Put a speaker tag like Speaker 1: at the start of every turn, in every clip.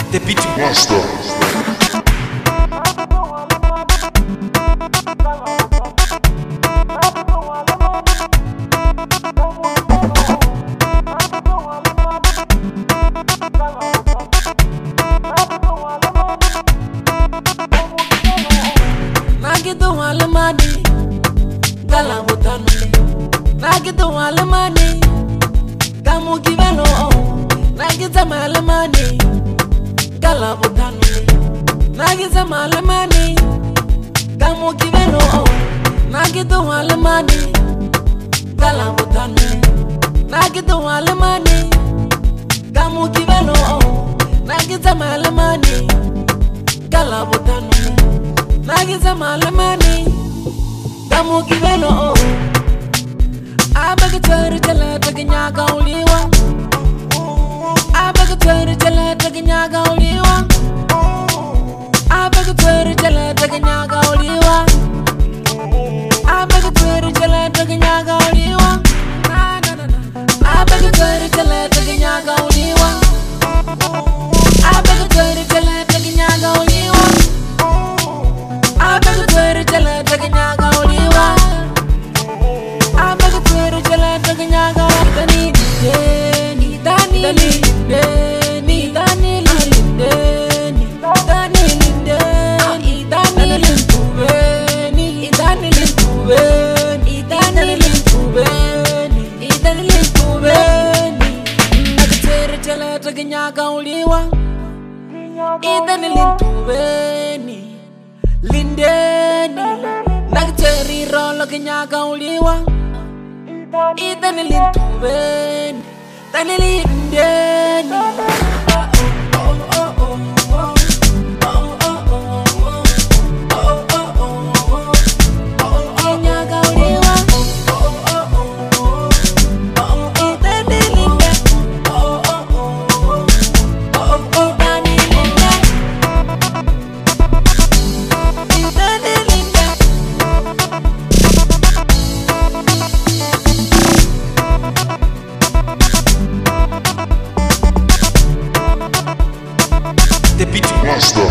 Speaker 1: The beat master.
Speaker 2: Nagidu alamani, galamutanu. Nagidu alamani, gamu kivelo. Nagiza malamani, galamutanu. Nagiza malamani, gamu kivelo. Nagidu alamani, galamutanu. Nagidu alamani, gamu kivelo. Nagiza malamani, galamutanu. Nagiza malamani, gamu kivelo. Abagatwere jala taginyaga uliwa. Abagatwere jala taginyaga uliwa. Abagatwere jala taginyaga uliwa. Abagatwere jala taginyaga uliwa. Abagatwere jala taginyaga uliwa. Abagatwere jala taginyaga uliwa. Abagatwere jala taginyaga uliwa. Abagatwere jala taginyaga dani deni dani deni dani deni dani deni dani lintubeni dani lintubeni dani lintubeni dani lintubeni Abagatwere jala taginyaga uliwa dani lintubeni lindeni Nagatwere rolo kinyaga uliwa Idani lintubeni Dani lindeni Kinyaga uliwa Idani lindeni Dani
Speaker 1: The beat master.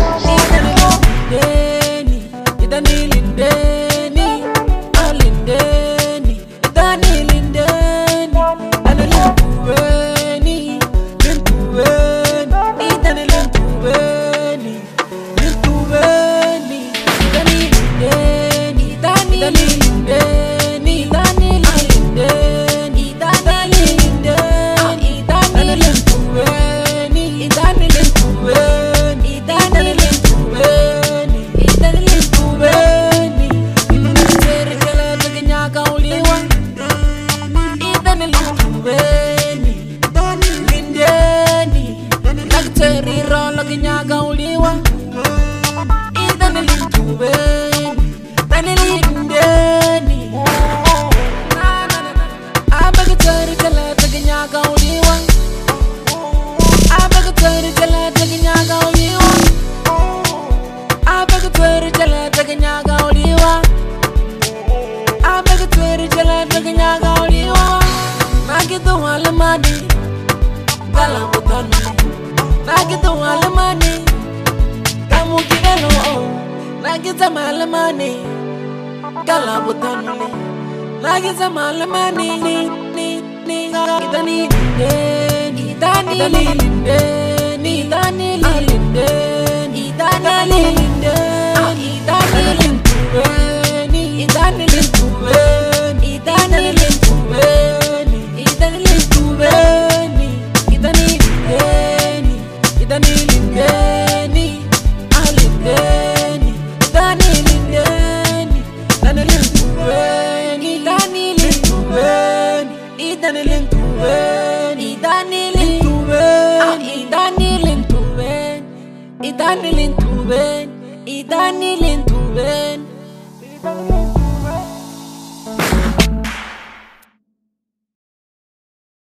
Speaker 1: Kinyaga uliwa Idani lintubeni Dani lindeni Abagatwere jala taginyaga uliwa Abagatwere jala taginyaga uliwa Abagatwere jala taginyaga uliwa Abagatwere jala taginyaga uliwa Nagidu alamani galamutanu Nagidu alamani, gamu kivelo. Nagiza malamani, galamutanu. Nagiza malamani, idani deni, idani deni, idani deni, idani deni, idani lintubeni, idani lintubeni, idani lintubeni, idani lintubeni, idani deni. Dani lindeni, alindeni, dani lindeni, dani lintubeni, dani lintubeni, dani lintubeni, dani lintubeni, dani lintubeni, dani lintubeni, dani lintubeni.